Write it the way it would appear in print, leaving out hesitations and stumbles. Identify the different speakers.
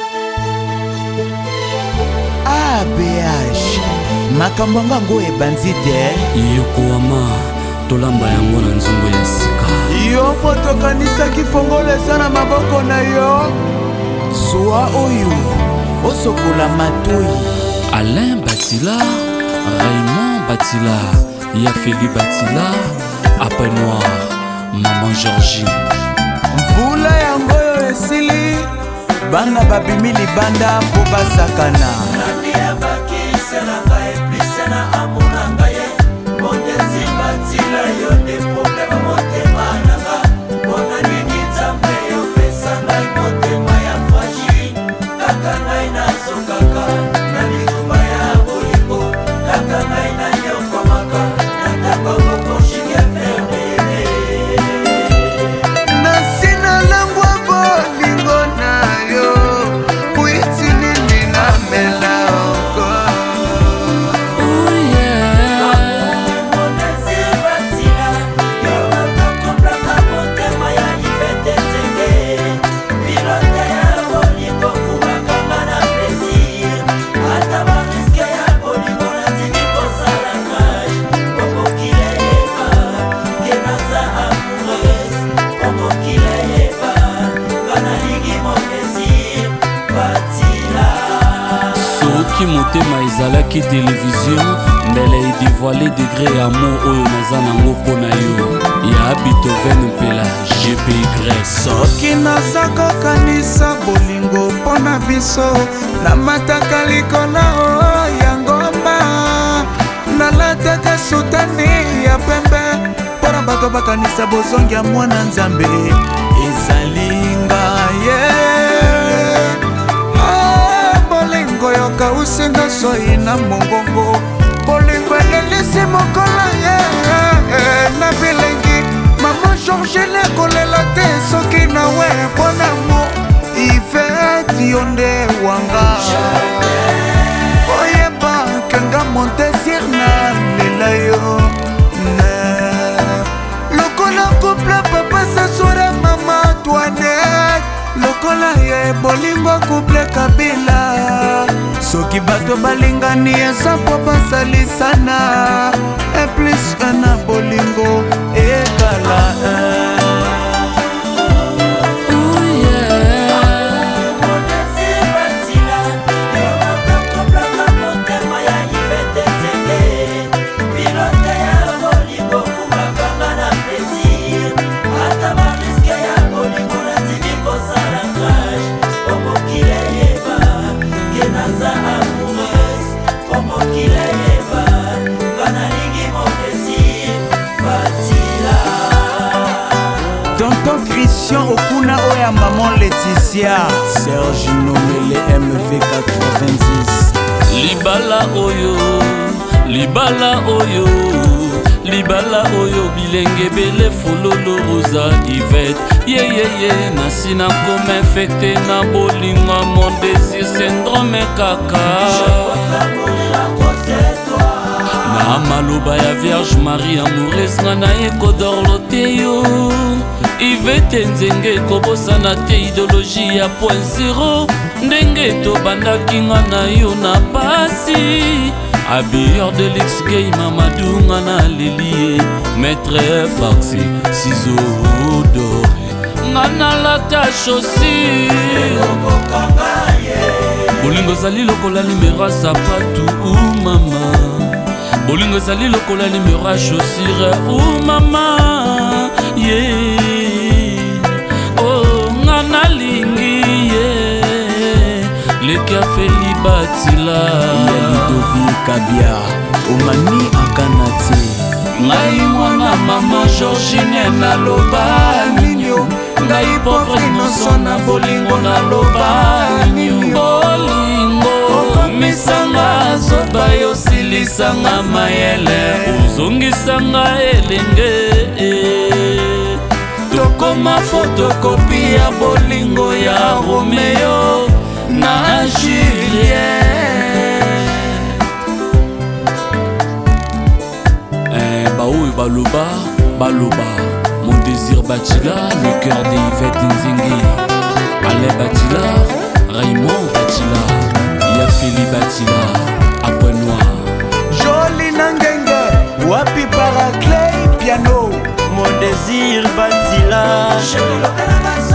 Speaker 1: ABH makambo ngango ebanzi te
Speaker 2: yokoama tolamba yango na nzungu ya sika
Speaker 1: yo motokanisaki fongolo eza na maboko na yo zwa oyo osokola matoi.
Speaker 2: Alain Batila, Raymond Batila, Yafeli Batila, Appel Noir, Maman Georgine.
Speaker 1: Mvula yango yo esili bana babimi libanda mpo basakana
Speaker 2: motema ezalaki télévision mbele edivoile degré amour oyo naza nango mpo na yo ya Beethoven mpela GPY.
Speaker 1: soki naza kokanisa bolingo mpo na biso namataka likolo ya ngomba nalataka sutani ya pembe mpo na bato bakanisa bozongi ya mwana nzambe ezalinga yoka usinga soi na mongongo bolingo elelisi mokolo na bilengi mama Georgine kolela te soki nawe mponamo ifeti yo nde wanga oyeba kenga montesir na lela yo lokola couple papa sasura mama Toinette lokola ye bolingo couple Kabila soki bato balingani eza mpo basalisana plus na bolingo ekala Christian Okuna oya maman Laetitia Serge Nomele MV86
Speaker 2: libala oyo bilenge bele fololo rosa Yvette yeyeye nasina comme infecté na bolingo mon désir syndrome kaka na maloba ya Vierge Marie amoureuse nga na ekodorlo te yo Yvette nzenge kobosana te idéologie ya point zéro ndenge tobandaki nga na yo na pasi habilleur de l'ex gay Mamadou nga na lelie maître Faxi ciseaux doré nga na lata chaussure bolingo zali lokola numéro ya sapatu mama bolingo zali lokola numéro ya chaussure mama yeah. Feli Batila
Speaker 1: Ludovic Kabia Omani Akanati
Speaker 2: ngai mwana mama Georgine naloba ninyo ngai pauvre noso na bolingo naloba ninyo bolingo omisanga zoba yosilisanga mayele ozongisanga elenge tokoma fotokopi ya bolingo ya Romeo na Julien baoyo baloba mon désir Batila le cœur de Yvette Nzingi Alain Batila Raymond Batila, Yafeli Batila, à Point Noir.
Speaker 1: Joli Nangenge, Wapi Baraclay, piano.
Speaker 3: Mon désir Batila.